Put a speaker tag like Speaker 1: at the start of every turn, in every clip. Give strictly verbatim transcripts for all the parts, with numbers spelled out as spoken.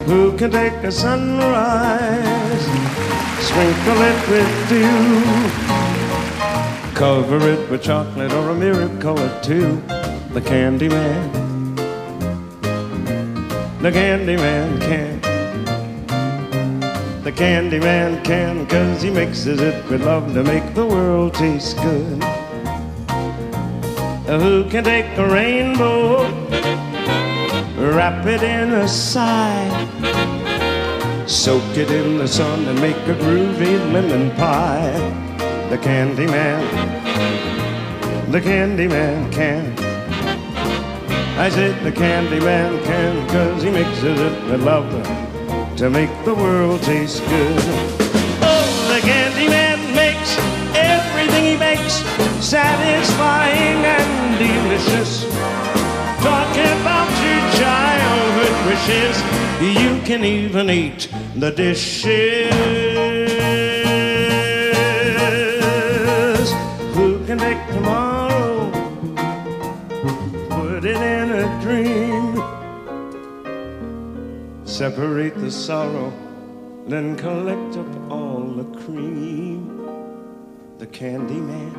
Speaker 1: Who can take a sunrise, sprinkle it with dew, cover it with chocolate or a miracle or two? The candy man, the candy man can. The candy man can, 'cause he mixes it with love to make the world taste good. Who can take a rainbow, wrap it in a sigh, soak it in the sun and make a groovy lemon pie? The candy man, the candy man can. I said the candy man can, 'cause he mixes it with love to make the world taste good. Oh, the candy man makes everything he makes satisfying and delicious. Talking about your childhood wishes, you can even eat the dishes. Who can take tomorrow, put it in a dream, separate the sorrow, then collect up all the cream? The candy man,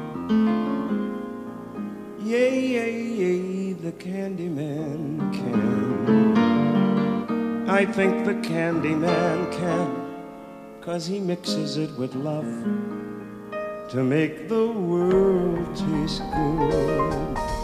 Speaker 1: yay, yay, yay, the candy man can. I think the candy man can, 'cause he mixes it with love to make the world taste good.